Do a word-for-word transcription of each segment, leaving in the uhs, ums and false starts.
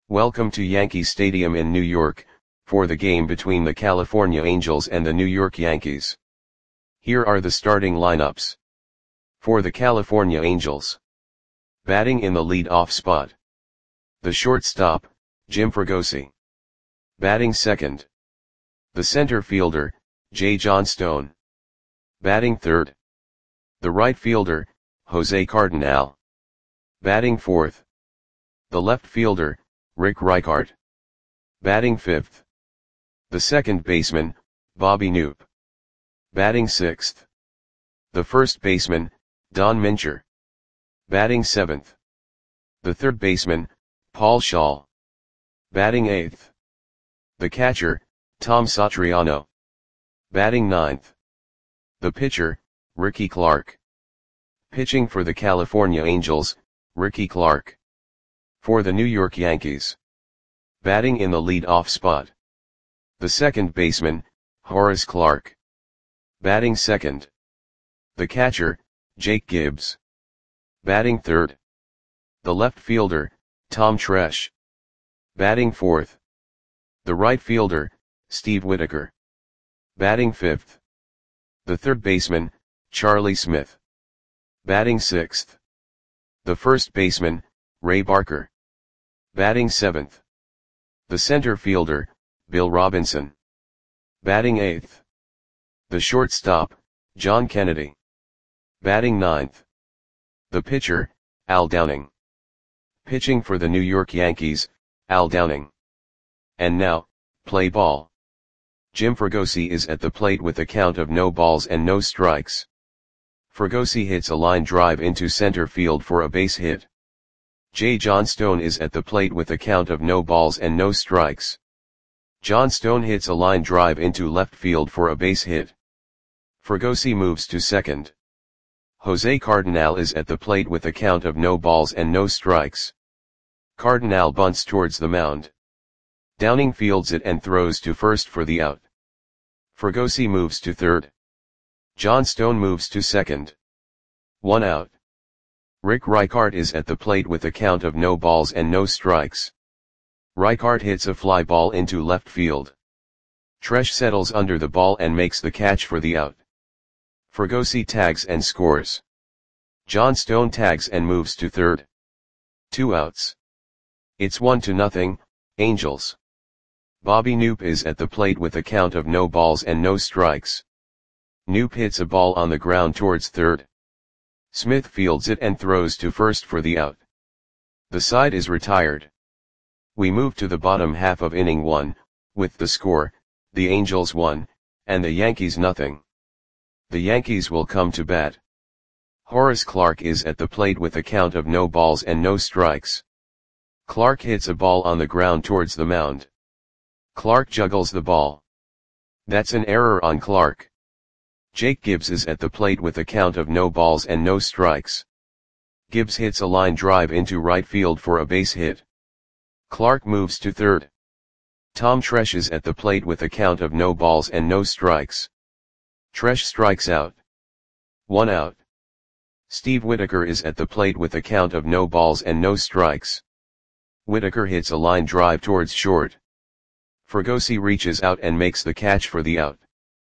Welcome to Yankee Stadium in New York, for the game between the California Angels and the New York Yankees. Here are the starting lineups. For the California Angels. Batting in the lead-off spot. The shortstop, Jim Fregosi. Batting second. The center fielder, Jay Johnstone. Batting third. The right fielder, Jose Cardenal. Batting fourth. The left fielder, Rick Reichart. Batting fifth. The second baseman, Bobby Knoop. Batting sixth. The first baseman, Don Mincher. Batting seventh. The third baseman, Paul Schaal. Batting eighth. The catcher, Tom Satriano. Batting ninth. The pitcher, Ricky Clark. Pitching for the California Angels, Ricky Clark. For the New York Yankees. Batting in the lead-off spot. The second baseman, Horace Clarke. Batting second. The catcher, Jake Gibbs. Batting third. The left fielder, Tom Tresh. Batting fourth. The right fielder, Steve Whitaker. Batting fifth. The third baseman, Charlie Smith. Batting sixth. The first baseman, Ray Barker. Batting seventh. The center fielder, Bill Robinson. Batting eighth. The shortstop, John Kennedy. Batting ninth. The pitcher, Al Downing. Pitching for the New York Yankees, Al Downing. And now, play ball. Jim Fregosi is at the plate with a count of no balls and no strikes. Fregosi hits a line drive into center field for a base hit. Jay Johnstone is at the plate with a count of no balls and no strikes. Johnstone hits a line drive into left field for a base hit. Fregosi moves to second. Jose Cardenal is at the plate with a count of no balls and no strikes. Cardenal bunts towards the mound. Downing fields it and throws to first for the out. Fregosi moves to third. Johnstone moves to second. One out. Rick Reichart is at the plate with a count of no balls and no strikes. Reichart hits a fly ball into left field. Tresh settles under the ball and makes the catch for the out. Fregosi tags and scores. Johnstone tags and moves to third. Two outs. It's one to nothing, Angels. Bobby Knoop is at the plate with a count of no balls and no strikes. Knoop hits a ball on the ground towards third. Smith fields it and throws to first for the out. The side is retired. We move to the bottom half of inning one, with the score, the Angels one, and the Yankees nothing. The Yankees will come to bat. Horace Clarke is at the plate with a count of no balls and no strikes. Clarke hits a ball on the ground towards the mound. Clarke juggles the ball. That's an error on Clarke. Jake Gibbs is at the plate with a count of no balls and no strikes. Gibbs hits a line drive into right field for a base hit. Clarke moves to third. Tom Tresh is at the plate with a count of no balls and no strikes. Tresh strikes out. One out. Steve Whitaker is at the plate with a count of no balls and no strikes. Whitaker hits a line drive towards short. Fregosi reaches out and makes the catch for the out.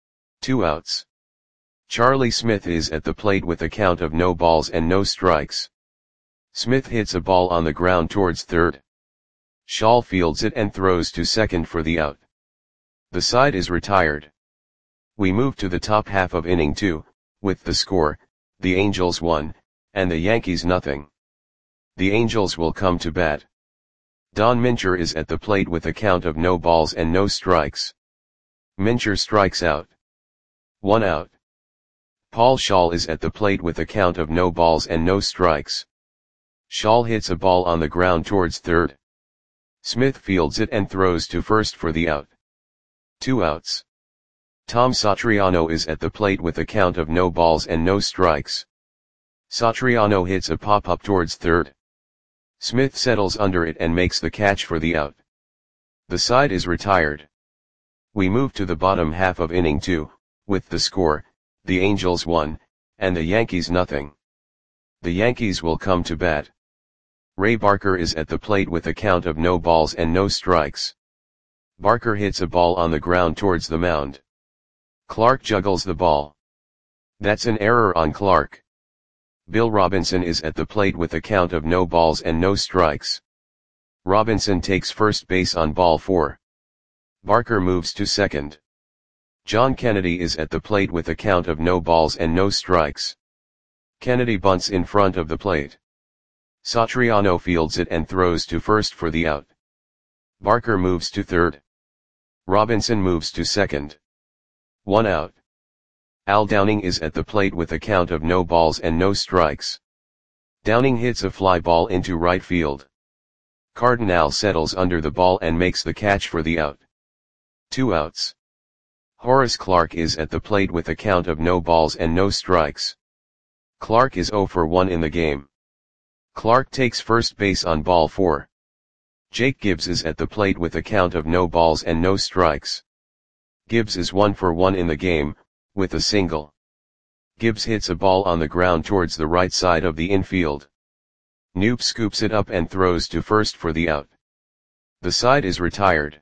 Two outs. Charlie Smith is at the plate with a count of no balls and no strikes. Smith hits a ball on the ground towards third. Schaal fields it and throws to second for the out. The side is retired. We move to the top half of inning two, with the score, the Angels one, and the Yankees nothing. The Angels will come to bat. Don Mincher is at the plate with a count of no balls and no strikes. Mincher strikes out. One out. Paul Schaal is at the plate with a count of no balls and no strikes. Schaal hits a ball on the ground towards third. Smith fields it and throws to first for the out. Two outs. Tom Satriano is at the plate with a count of no balls and no strikes. Satriano hits a pop-up towards third. Smith settles under it and makes the catch for the out. The side is retired. We move to the bottom half of inning two, with the score, the Angels one, and the Yankees nothing. The Yankees will come to bat. Ray Barker is at the plate with a count of no balls and no strikes. Barker hits a ball on the ground towards the mound. Clark juggles the ball. That's an error on Clark. Bill Robinson is at the plate with a count of no balls and no strikes. Robinson takes first base on ball four. Barker moves to second. John Kennedy is at the plate with a count of no balls and no strikes. Kennedy bunts in front of the plate. Satriano fields it and throws to first for the out. Barker moves to third. Robinson moves to second. One out. Al Downing is at the plate with a count of no balls and no strikes. Downing hits a fly ball into right field. Cardinal settles under the ball and makes the catch for the out. Two outs. Horace Clarke is at the plate with a count of no balls and no strikes. Clarke is oh for one in the game. Clarke takes first base on ball four. Jake Gibbs is at the plate with a count of no balls and no strikes. Gibbs is one for one in the game, with a single. Gibbs hits a ball on the ground towards the right side of the infield. Knoop scoops it up and throws to first for the out. The side is retired.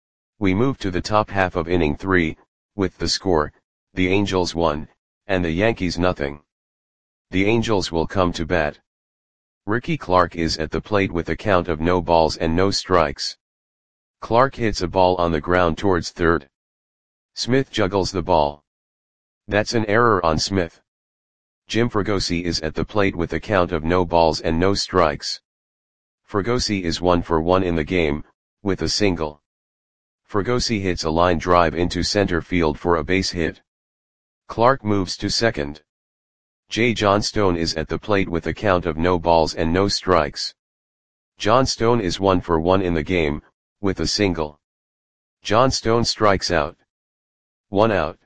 We move to the top half of inning three, with the score, the Angels one, and the Yankees nothing. The Angels will come to bat. Ricky Clark is at the plate with a count of no balls and no strikes. Clark hits a ball on the ground towards third. Smith juggles the ball. That's an error on Smith. Jim Fregosi is at the plate with a count of no balls and no strikes. Fregosi is one for one in the game, with a single. Fregosi hits a line drive into center field for a base hit. Clark moves to second. Jay Johnstone is at the plate with a count of no balls and no strikes. Johnstone is one for one in the game, with a single. Johnstone strikes out. One out.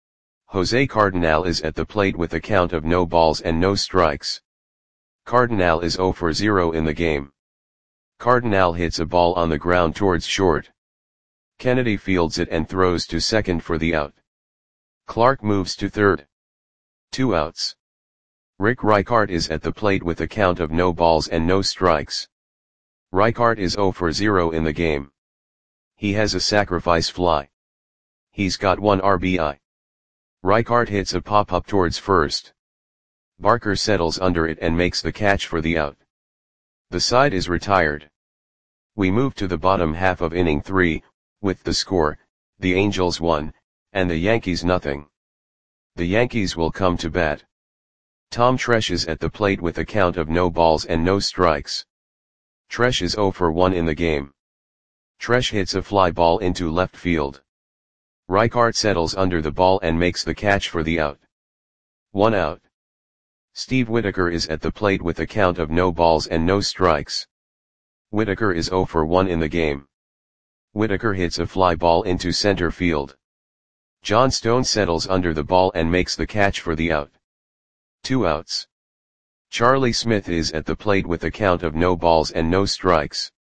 Jose Cardinal is at the plate with a count of no balls and no strikes. Cardinal is oh for zero in the game. Cardinal hits a ball on the ground towards short. Kennedy fields it and throws to second for the out. Clark moves to third. Two outs. Rick Reichart is at the plate with a count of no balls and no strikes. Reichart is oh for zero in the game. He has a sacrifice fly. He's got one R B I. Reichart hits a pop-up towards first. Barker settles under it and makes the catch for the out. The side is retired. We move to the bottom half of inning three, with the score, the Angels one, and the Yankees nothing. The Yankees will come to bat. Tom Tresh is at the plate with a count of no balls and no strikes. Tresh is oh for one in the game. Tresh hits a fly ball into left field. Reichart settles under the ball and makes the catch for the out. One out. Steve Whitaker is at the plate with a count of no balls and no strikes. Whitaker is oh for one in the game. Whitaker hits a fly ball into center field. Johnstone settles under the ball and makes the catch for the out. Two outs. Charlie Smith is at the plate with a count of no balls and no strikes.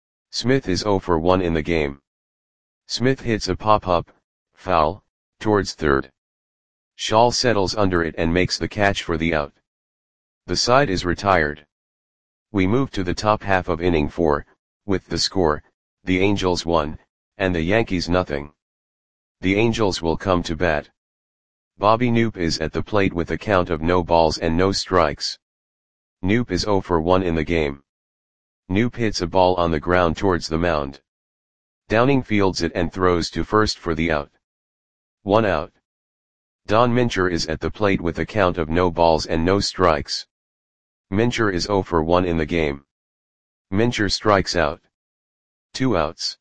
Smith is oh for one in the game. Smith hits a pop-up, foul, towards third. Schall settles under it and makes the catch for the out. The side is retired. We move to the top half of inning four, with the score, the Angels one, and the Yankees nothing. The Angels will come to bat. Bobby Knoop is at the plate with a count of no balls and no strikes. Knoop is oh for one in the game. Knoop hits a ball on the ground towards the mound. Downing fields it and throws to first for the out. One out. Don Mincher is at the plate with a count of no balls and no strikes. Mincher is oh for one in the game. Mincher strikes out. Two outs.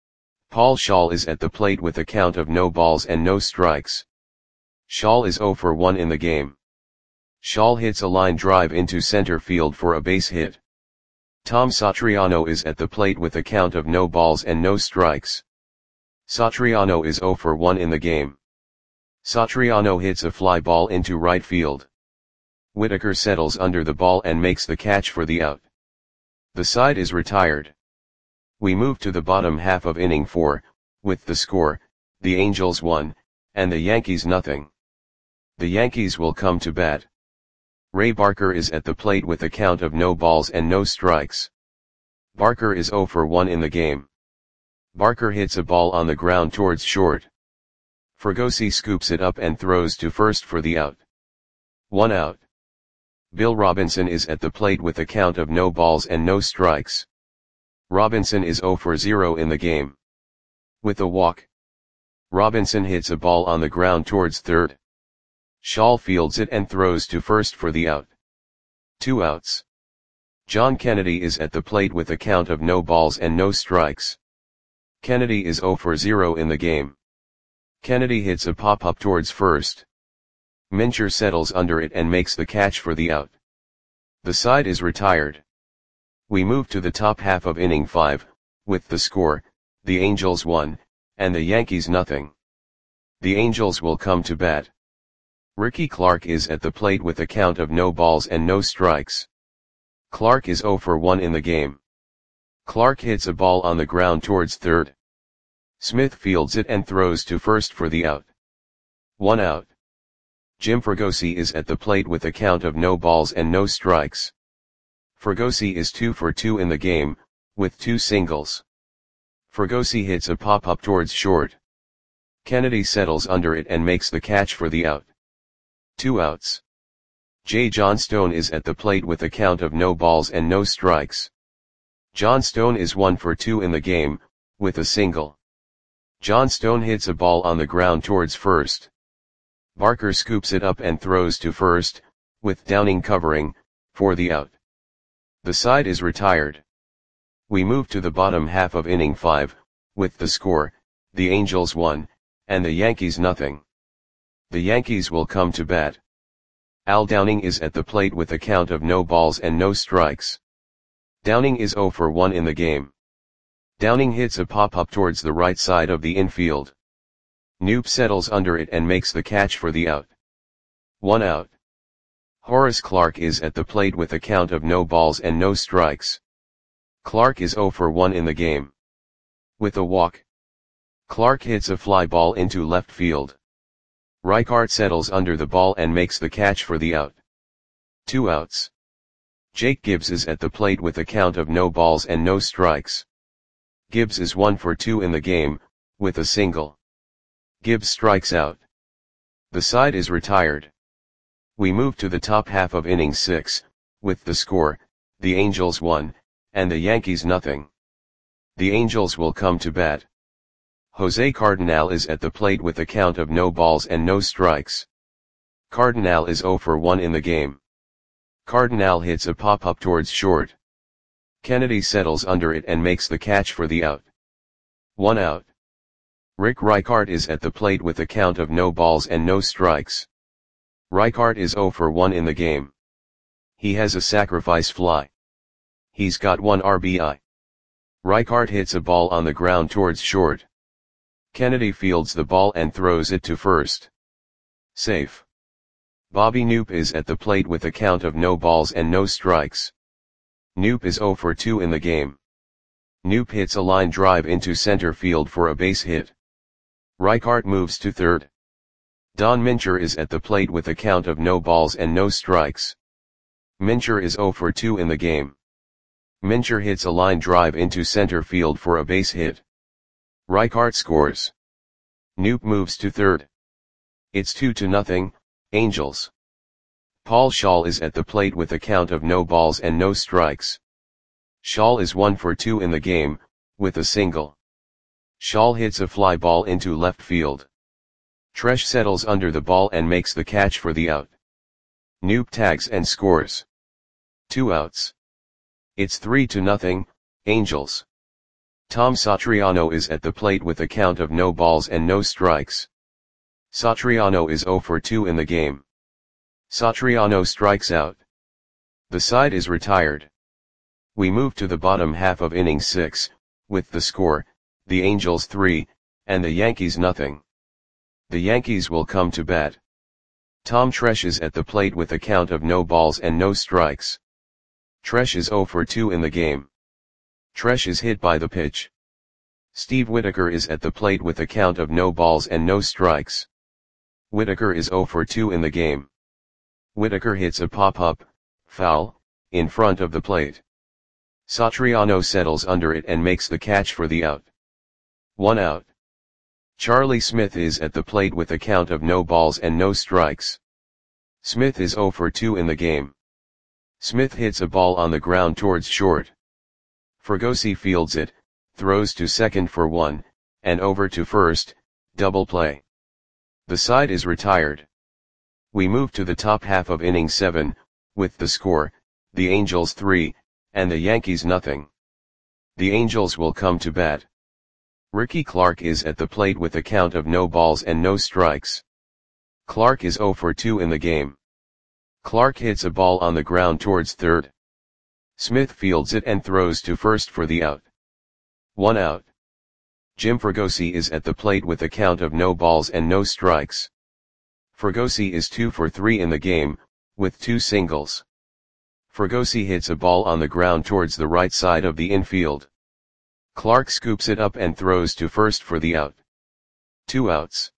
Paul Schall is at the plate with a count of no balls and no strikes. Schall is oh for one in the game. Schall hits a line drive into center field for a base hit. Tom Satriano is at the plate with a count of no balls and no strikes. Satriano is oh for one in the game. Satriano hits a fly ball into right field. Whitaker settles under the ball and makes the catch for the out. The side is retired. We move to the bottom half of inning four, with the score, the Angels one, and the Yankees nothing. The Yankees will come to bat. Ray Barker is at the plate with a count of no balls and no strikes. Barker is zero for one in the game. Barker hits a ball on the ground towards short. Fregosi scoops it up and throws to first for the out. One out. Bill Robinson is at the plate with a count of no balls and no strikes. Robinson is zero for zero in the game. With a walk. Robinson hits a ball on the ground towards third. Shaw fields it and throws to first for the out. Two outs. John Kennedy is at the plate with a count of no balls and no strikes. Kennedy is zero for zero in the game. Kennedy hits a pop-up towards first. Mincher settles under it and makes the catch for the out. The side is retired. We move to the top half of inning five, with the score, the Angels one, and the Yankees nothing. The Angels will come to bat. Ricky Clark is at the plate with a count of no balls and no strikes. Clark is zero for one in the game. Clark hits a ball on the ground towards third. Smith fields it and throws to first for the out. One out. Jim Fregosi is at the plate with a count of no balls and no strikes. Fregosi is two for two in the game, with two singles. Fregosi hits a pop-up towards short. Kennedy settles under it and makes the catch for the out. Two outs. Jay Johnstone is at the plate with a count of no balls and no strikes. Johnstone is one for two in the game, with a single. Johnstone hits a ball on the ground towards first. Barker scoops it up and throws to first, with Downing covering, for the out. The side is retired. We move to the bottom half of inning five, with the score, the Angels one, and the Yankees nothing. The Yankees will come to bat. Al Downing is at the plate with a count of no balls and no strikes. Downing is zero for one in the game. Downing hits a pop-up towards the right side of the infield. Knoop settles under it and makes the catch for the out. One out. Horace Clarke is at the plate with a count of no balls and no strikes. Clarke is zero for one in the game. With a walk. Clarke hits a fly ball into left field. Reichart settles under the ball and makes the catch for the out. Two outs. Jake Gibbs is at the plate with a count of no balls and no strikes. Gibbs is one for two in the game, with a single. Gibbs strikes out. The side is retired. We move to the top half of inning six, with the score, the Angels one, and the Yankees nothing. The Angels will come to bat. Jose Cardinal is at the plate with a count of no balls and no strikes. Cardinal is zero for one in the game. Cardinal hits a pop-up towards short. Kennedy settles under it and makes the catch for the out. One out. Rick Reichart is at the plate with a count of no balls and no strikes. Reichart is zero for one in the game. He has a sacrifice fly. He's got one R B I. Reichart hits a ball on the ground towards short. Kennedy fields the ball and throws it to first. Safe. Bobby Knoop is at the plate with a count of no balls and no strikes. Knoop is zero for two in the game. Knoop hits a line drive into center field for a base hit. Reichart moves to third. Don Mincher is at the plate with a count of no balls and no strikes. Mincher is zero for two in the game. Mincher hits a line drive into center field for a base hit. Reichart scores. Knoop moves to third. It's two to nothing, Angels. Paul Schaal is at the plate with a count of no balls and no strikes. Schaal is one for two in the game, with a single. Schaal hits a fly ball into left field. Tresh settles under the ball and makes the catch for the out. Knoop tags and scores. Two outs. It's three to nothing, Angels. Tom Satriano is at the plate with a count of no balls and no strikes. Satriano is zero for two in the game. Satriano strikes out. The side is retired. We move to the bottom half of inning six, with the score, the Angels three, and the Yankees nothing. The Yankees will come to bat. Tom Tresh is at the plate with a count of no balls and no strikes. Tresh is zero for two in the game. Tresh is hit by the pitch. Steve Whitaker is at the plate with a count of no balls and no strikes. Whitaker is zero for two in the game. Whitaker hits a pop-up, foul, in front of the plate. Satriano settles under it and makes the catch for the out. One out. Charlie Smith is at the plate with a count of no balls and no strikes. Smith is zero for two in the game. Smith hits a ball on the ground towards short. Fregosi fields it, throws to second for one, and over to first, double play. The side is retired. We move to the top half of inning seven, with the score, the Angels three, and the Yankees nothing. The Angels will come to bat. Ricky Clark is at the plate with a count of no balls and no strikes. Clark is zero for two in the game. Clark hits a ball on the ground towards third. Smith fields it and throws to first for the out. One out. Jim Fregosi is at the plate with a count of no balls and no strikes. Fregosi is two for three in the game, with two singles. Fregosi hits a ball on the ground towards the right side of the infield. Clark scoops it up and throws to first for the out. Two outs.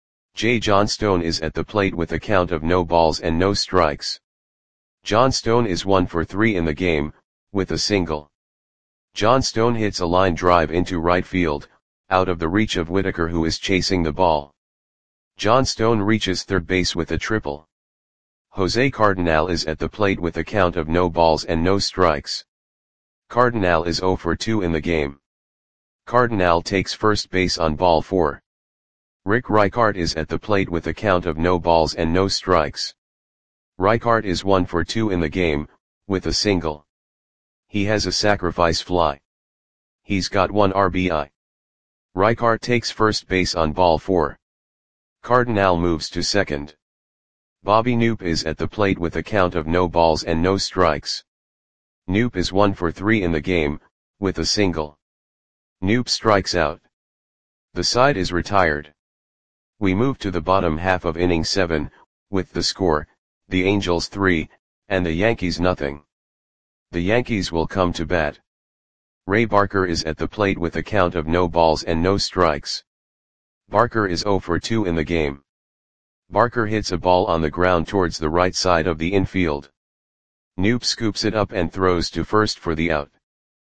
J. Johnstone is at the plate with a count of no balls and no strikes. Johnstone is one for three in the game, with a single. Johnstone hits a line drive into right field, out of the reach of Whitaker, who is chasing the ball. Johnstone reaches third base with a triple. Jose Cardinal is at the plate with a count of no balls and no strikes. Cardinal is zero for two in the game. Cardinal takes first base on ball four. Rick Reichart is at the plate with a count of no balls and no strikes. Reichart is one for two in the game, with a single. He has a sacrifice fly. He's got one R B I. Reichart takes first base on ball four. Cardinal moves to second. Bobby Knoop is at the plate with a count of no balls and no strikes. Knoop is one for three in the game, with a single. Knoop strikes out. The side is retired. We move to the bottom half of inning seven, with the score, the Angels three, and the Yankees nothing. The Yankees will come to bat. Ray Barker is at the plate with a count of no balls and no strikes. Barker is zero for two in the game. Barker hits a ball on the ground towards the right side of the infield. Knoop scoops it up and throws to first for the out.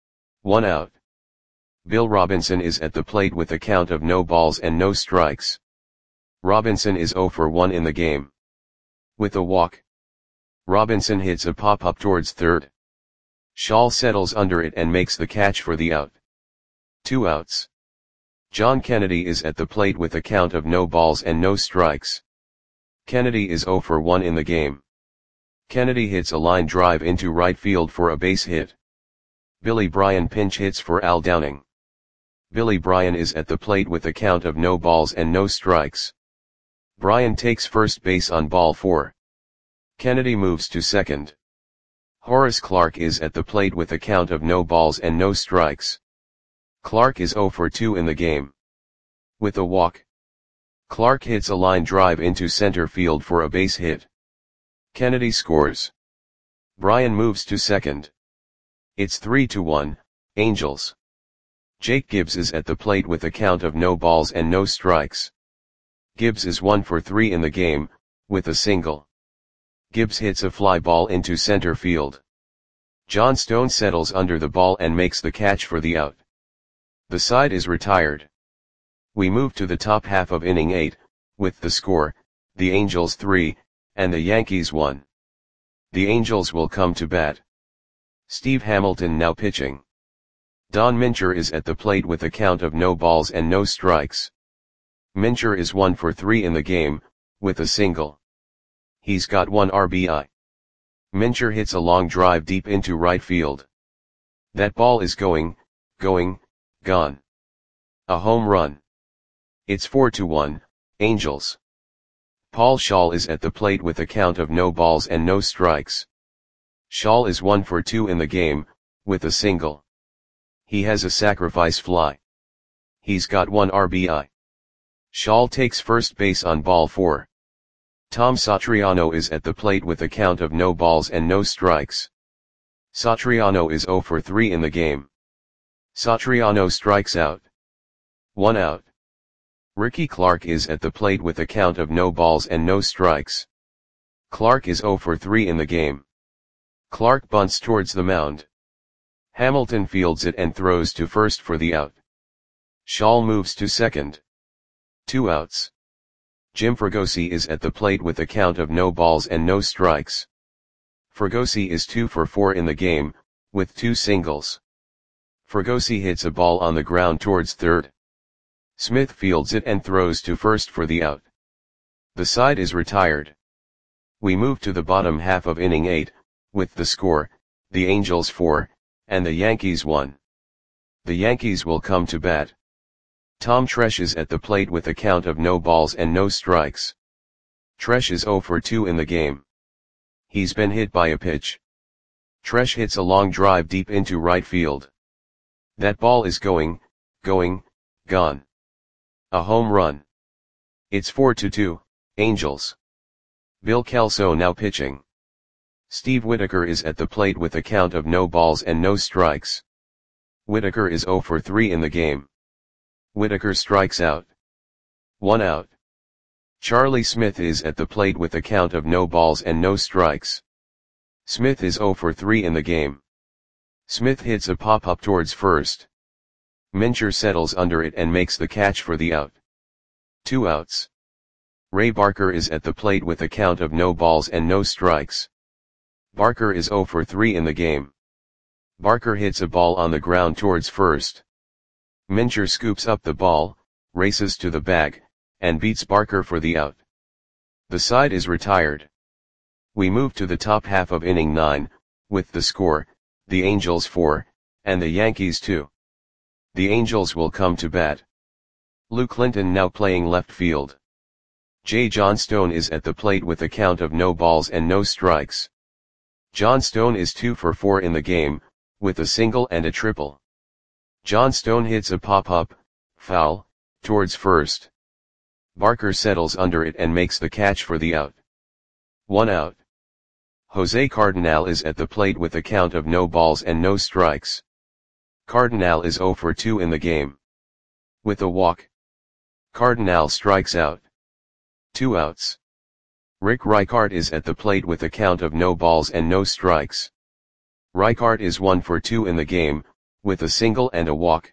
One out. Bill Robinson is at the plate with a count of no balls and no strikes. Robinson is zero for one in the game. With a walk. Robinson hits a pop-up towards third. Schall settles under it and makes the catch for the out. Two outs. John Kennedy is at the plate with a count of no balls and no strikes. Kennedy is zero for one in the game. Kennedy hits a line drive into right field for a base hit. Billy Bryan pinch hits for Al Downing. Billy Bryan is at the plate with a count of no balls and no strikes. Bryan takes first base on ball four. Kennedy moves to second. Horace Clarke is at the plate with a count of no balls and no strikes. Clarke is zero for two in the game. With a walk. Clarke hits a line drive into center field for a base hit. Kennedy scores. Bryan moves to second. It's three to one, Angels. Jake Gibbs is at the plate with a count of no balls and no strikes. Gibbs is one for three in the game, with a single. Gibbs hits a fly ball into center field. Johnstone settles under the ball and makes the catch for the out. The side is retired. We move to the top half of inning eight, with the score, the Angels three, and the Yankees one. The Angels will come to bat. Steve Hamilton now pitching. Don Mincher is at the plate with a count of no balls and no strikes. Mincher is one for three in the game, with a single. He's got one R B I. Mincher hits a long drive deep into right field. That ball is going, going, gone. A home run. It's four to one, Angels. Paul Schall is at the plate with a count of no balls and no strikes. Schall is one for two in the game, with a single. He has a sacrifice fly. He's got one R B I. Schall takes first base on ball four. Tom Satriano is at the plate with a count of no balls and no strikes. Satriano is zero for three in the game. Satriano strikes out. One out. Ricky Clark is at the plate with a count of no balls and no strikes. Clark is zero for three in the game. Clark bunts towards the mound. Hamilton fields it and throws to first for the out. Shaw moves to second. Two outs. Jim Fregosi is at the plate with a count of no balls and no strikes. Fregosi is two for four in the game, with two singles. Fregosi hits a ball on the ground towards third. Smith fields it and throws to first for the out. The side is retired. We move to the bottom half of inning eight, with the score, the Angels four, and the Yankees one. The Yankees will come to bat. Tom Tresh is at the plate with a count of no balls and no strikes. Tresh is zero for two in the game. He's been hit by a pitch. Tresh hits a long drive deep into right field. That ball is going, going, gone. A home run. It's four to two, Angels. Bill Kelso now pitching. Steve Whitaker is at the plate with a count of no balls and no strikes. Whitaker is zero for three in the game. Whitaker strikes out. One out. Charlie Smith is at the plate with a count of no balls and no strikes. Smith is zero for three in the game. Smith hits a pop-up towards first. Mincher settles under it and makes the catch for the out. Two outs. Ray Barker is at the plate with a count of no balls and no strikes. Barker is zero for three in the game. Barker hits a ball on the ground towards first. Mincher scoops up the ball, races to the bag, and beats Barker for the out. The side is retired. We move to the top half of inning nine, with the score, the Angels four, and the Yankees two. The Angels will come to bat. Luke Linton now playing left field. Jay Johnstone is at the plate with a count of no balls and no strikes. Johnstone is two for four in the game, with a single and a triple. Johnstone hits a pop-up, foul, towards first. Barker settles under it and makes the catch for the out. One out. Jose Cardinal is at the plate with a count of no balls and no strikes. Cardinal is zero for two in the game. With a walk. Cardinal strikes out. Two outs. Rick Reichart is at the plate with a count of no balls and no strikes. Reichart is one for two in the game, with a single and a walk.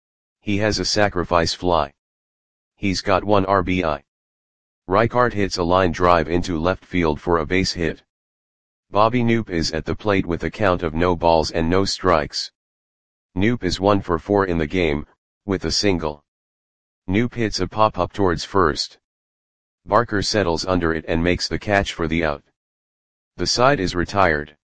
He has a sacrifice fly. He's got one R B I. Reichart hits a line drive into left field for a base hit. Bobby Knoop is at the plate with a count of no balls and no strikes. Knoop is one for four in the game, with a single. Knoop hits a pop-up towards first. Barker settles under it and makes the catch for the out. The side is retired.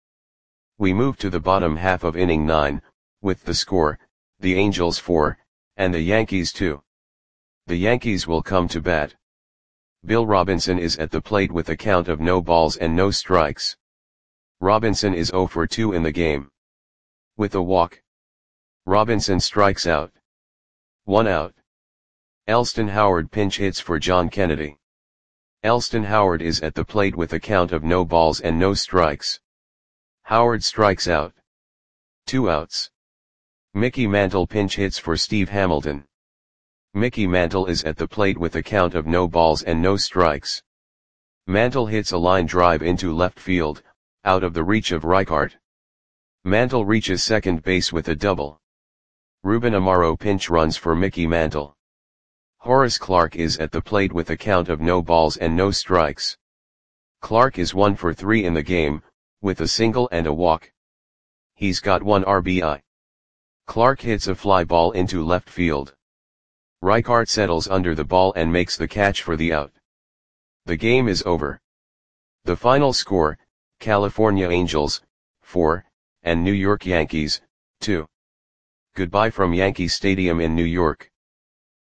We move to the bottom half of inning nine, with the score, the Angels four, and the Yankees two. The Yankees will come to bat. Bill Robinson is at the plate with a count of no balls and no strikes. Robinson is zero for two in the game. With a walk. Robinson strikes out. One out. Elston Howard pinch hits for John Kennedy. Elston Howard is at the plate with a count of no balls and no strikes. Howard strikes out. Two outs. Mickey Mantle pinch hits for Steve Hamilton. Mickey Mantle is at the plate with a count of no balls and no strikes. Mantle hits a line drive into left field, out of the reach of Reichart. Mantle reaches second base with a double. Ruben Amaro pinch runs for Mickey Mantle. Horace Clarke is at the plate with a count of no balls and no strikes. Clarke is one for three in the game, with a single and a walk. He's got one R B I. Clarke hits a fly ball into left field. Reichart settles under the ball and makes the catch for the out. The game is over. The final score, California Angels, four, and New York Yankees, two. Goodbye from Yankee Stadium in New York.